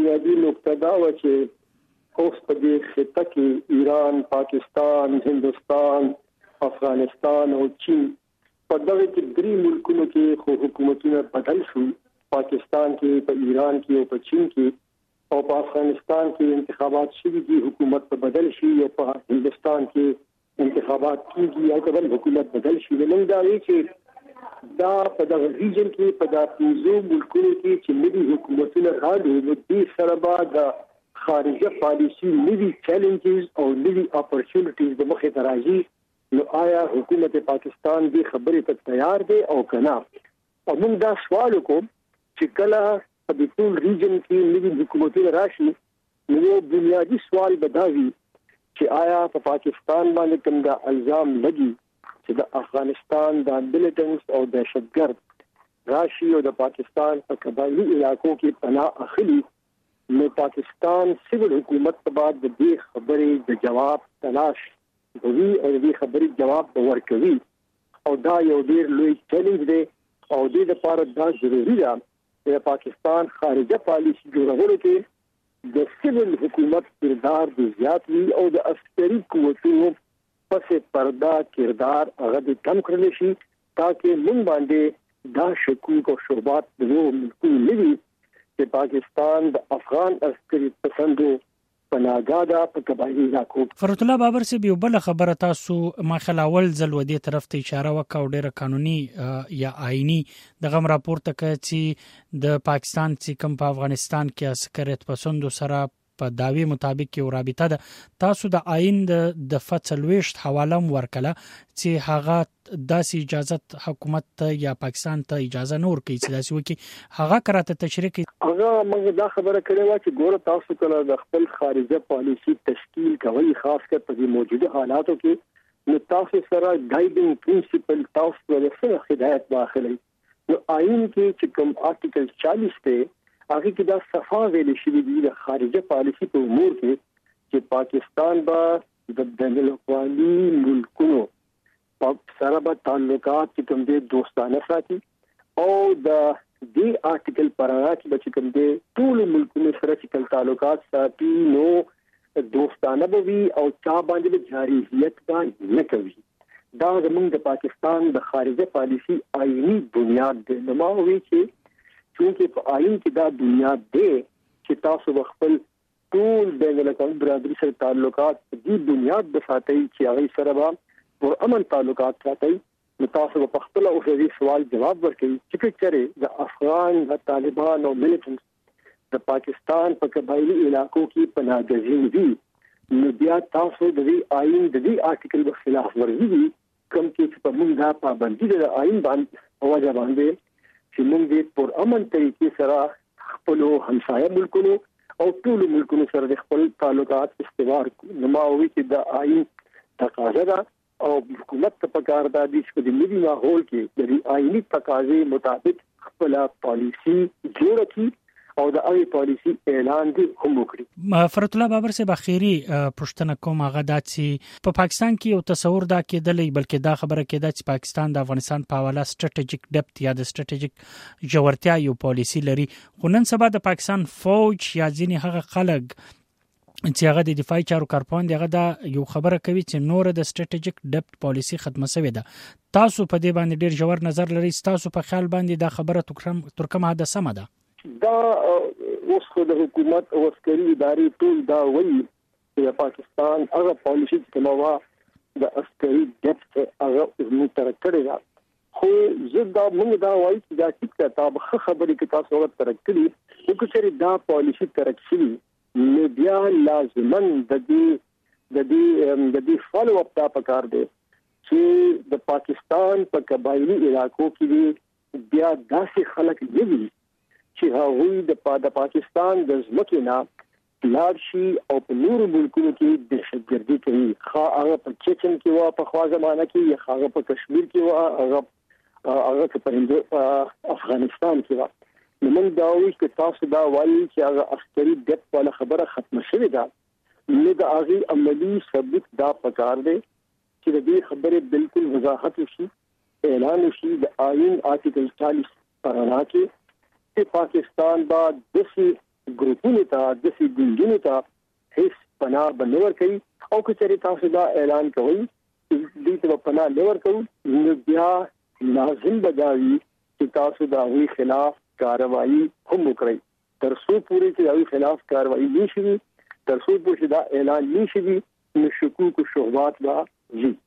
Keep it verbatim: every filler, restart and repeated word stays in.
بنیادی نقطه دا و چې اوس په دې خطه کې ایران، پاکستان، هندوستان، افغانستان او چین په دغه کې درې ملکونو کې خو حکومتونه بدل شو. پاکستان کې، په ایران کې او په چین کې او په افغانستان کې انتخابات شوي دي، حکومت په بدل شي، او په هندوستان کې انتخابات کیږي او بل حکومت بدل شي. نن دا وی چې دا په دغه ریجن کې په دغه پنځو ملکونو کې چې نوي حکومتونه راغلي نو دې سره به د خارجه پالیسي نوي چیلنجز او نوي اپورچونټیز د مخې ته راځي. نو آیا حکومت پاکستان دې خبرې ته تیار دی او کنه؟ او موږ دا سوال وکړو چې کله په دې ټول ریجن کې نوي حکومتونه راشي نو یو بنیادی سوال به دا وي چې آیا په پاکستان باندې کوم دا الزام لګي چې د افغانستان د ملیټنټس او دهشتګرد راشي او د پاکستان په قبایلی علاقو کې پناه اخلي، نو پاکستان سیول حکومت په بعد د دې خبرې د جواب تلاش کوي او د دې خبرې جواب ورکوي. او دا یو ډیر لوی چیلنج دی او د دې لپاره دا ضروري ده چې پاکستان خارجه پالیسي جوړولو کې د سیول حکومت کردار د زیات وي او د عسکري قوتونو پس پردا کردار هغه د کم کړل شي ترڅو موږ باندې دا شکوک او شوبات د نو ملکونو لوي چې پاکستان د افغان عسکري پسندو پناګادا په قبایلی علاقو. فرت الله بابر سے یو بل خبره تاسو ما خلاول ځل ودی طرف ته اشاره وکاو ډیره قانوني یا آئینی دغه راپورته کوي چې د پاکستان چې کوم په افغانستان کې عسکریت پسندو سره په داوی مطابق یو رابطه ده. تاسو د آئین د دفعه څلوېښت حواله ورکړه چې هغه داسې اجازه حکومت ته یا پاکستان ته اجازه نور کوي چې داسې وکړي. هغه کراته تشریح کوي. هغه موږ دا خبره کړې و چې ګوره تاسو کله د خپل خارجه پالیسي تشکیل کوي خاص کر په موجوده حالاتو کې نو تاسو سره ګایډینګ پرنسپل تاسو ورسره هدایت داخلي. نو آئین کې چې کوم آرټیکل چالیس ته هغه کې دا صفا ویل شوی دی د خارجه پالیسي په امور کې چې پاکستان به د بین الاقوامي ملکونو په سره به تعلقات چې کوم دي دوستانه ساتي او د دې آرټیکل پرانا چې کوم دي ټول ملکونو سره چې تعلقات ساتي نو دوستانه به وي او چا باندې جارحیت دا نه کوي. دا زموږ د پاکستان د خارجه پالیسي آئینی بنیاد دی. نو ما وی چې چونکه په آئین کې دا بنیاد دی چې تاسو خپل ټول بین الاقوامي برادري سره تعلقات دې بنیاد د ساتي چې هغه سره به پر امن تعلقات ساتي. نو تاسو په خپل او دې سوال جواب ورکړي چې چېرې د افغان د طالبان او ملیټنټس د پاکستان په قبایلی علاقو کې پناهګزین دي نو بیا تاسو د دې آئین د دې آرټیکل په خلاف ورزي دي کوم چې په موږ دا پابندي د آئین باندې وجه باندې چې موږ دې پر امن طریقې سره خپل همسایه ملکونو او ټول ملکونو سره خپل تعلقات استوار نو ما وی چې د آئین تقاضا ده او حکومت ته پکار ده چې د ملي ماحول کې د آئینی تقاضې مطابق خپل پالیسی جوړ کړي او د هغه پالیسی اعلان دي هم وکړي. فرت الله بابر سے بخیری پښتنه کوم هغه د چې په پاکستان کې یو تصور دا کېدلې بلکې دا خبره کېده چې پاکستان د افغانستان په حواله سټریټیجیک ډپت یا د سټریټیجیک جوړتیا یو پالیسی لري. خو نن سبا د پاکستان فوج یا ځینې هغه خلک چې هغه د دفاعي چارو کارپوهان دغه دا یو خبره کوي چې نور د سټریټیجیک ډپت پالیسی ختمه شوې ده. تاسو په دې باندې ډیر ژور نظر لرئ. تاسو په خیال باندې دا خبره ترکم حد سمه ده؟ دا اوس خو د حکومت او عسکري ادارې ټول دا وایي چې پاکستان هغه پالیسي چې نو د عسکري ډپت هغه موږ تر کړی دا خو زه دا موږ دا وایي چې دا ټیک ته تاسو خبرې کې تاسو ورته تر کړی چې چې دا پالیسي تر کړی نو بیا لازمن د دې د دې د دې فالو اپ تا پکار دی چې د پاکستان په قبایلی علاقو کې بیا داسې خلک دي چې هغوی د د پاکستان د ځمکې نه لاړ شي او په نورو ملکونو کې دهشتګردي کوي. خا هغه په چچن کې وا په خوا زمانہ کې یا هغه په کشمیر کې وا هغه هغه په افغانستان کې وا. نو موږ دا وایو چې تاسو دا وایي چې هغه عسکري ډپ ولا خبره ختمه شوې ده نو دا هغه عملی ثبوت دا پکار دی چې د دې خبرې بالکل وضاحت وشي اعلان وشي د آئین آرټیکل چالیس پرانا کې چې پاکستان با دسی ګروپونو ته د سي ګوندونو ته هیڅ پناه بنور کوي او که چېرې تاسو دا اعلان کوئ چې دې ته پناه نه ورکوو نو بیا لازم بداوي چې تاسو د هغوی خلاف کاروایی هم وکړئ تر څو پورې چې د هغوی خلاف کاروایی نشي تر څو پورې دا اعلان نشي نو شکوک او شبهات به وي